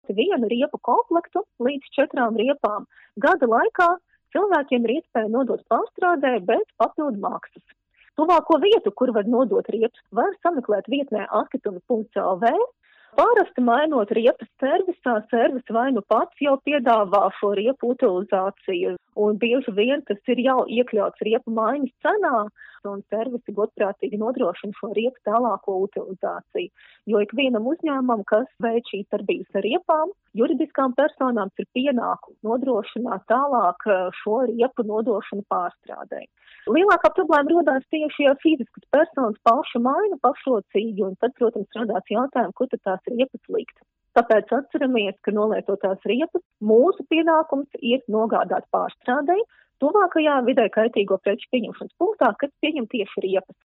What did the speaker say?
vienu riepu komplektu līdz 4 riepām. Gada laikā cilvēkiem ir iespēja nodot pārstrādē bez papildu maksas. Tuvāko vietu, kur var nodot riepas, var sameklēt vietnē atkritumi.lv. Parasti mainot riepas servisā, servis vai nu pats jau piedāvā šo riepu utilizāciju, un bieži vien tas ir jau iekļauts riepu maiņas cenā, un servisi godprātīgi nodrošina šo riepu tālāko utilizāciju. Jo ikvienam uzņēmumam, kas veic šīs darbības ar riepām, juridiskām personām ir pienākums nodrošināt tālāk šo riepu nodošanu pārstrādē. Lielākā problēma rodās tieši, ja fiziskas personas pašu maina pašrocīgi, un tad, protams, radās jautājumi, kur tad tās riepas likt. Tāpēc atceramies, ka nolietotās riepas mūsu pienākums ir nogādāt pārstrādei tuvākajā vidē kaitīgo preču pieņemšanas punktā, kas pieņem tieši riepas.